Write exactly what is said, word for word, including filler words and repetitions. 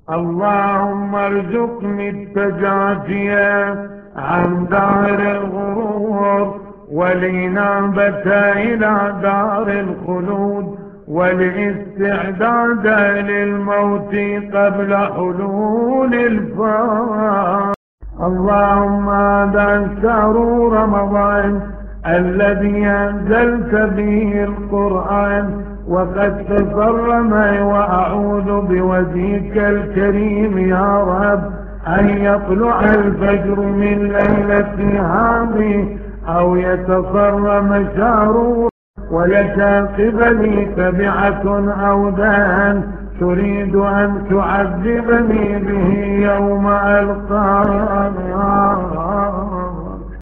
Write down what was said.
اللهم ارزقني التجافي عن دار الغرور والإنابة إلى دار الخلود والاستعداد للموت قبل حلول الفات. اللهم هذا شهر رمضان الذي أنزلت به القرآن وقد تكرم، وأعوذ بوجهك الكريم يا رب أن يطلع الفجر من ليلة هذه أو يتكرم شهر ولك قبلي تبعة أو دان تريد أن تعذبني به يوم ألقاك.